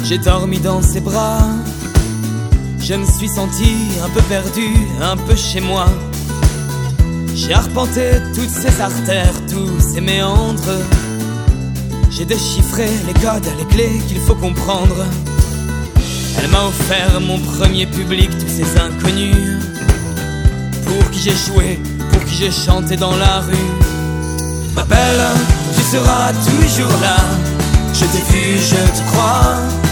J'ai dormi dans ses bras, je me suis senti un peu perdu, un peu chez moi. J'ai arpenté toutes ces artères, tous ces méandres. J'ai déchiffré les codes, les clés qu'il faut comprendre. Elle m'a offert mon premier public, tous ces inconnus pour qui j'ai joué, pour qui j'ai chanté dans la rue. Ma belle, tu seras toujours là. Je t'ai vu, je te crois.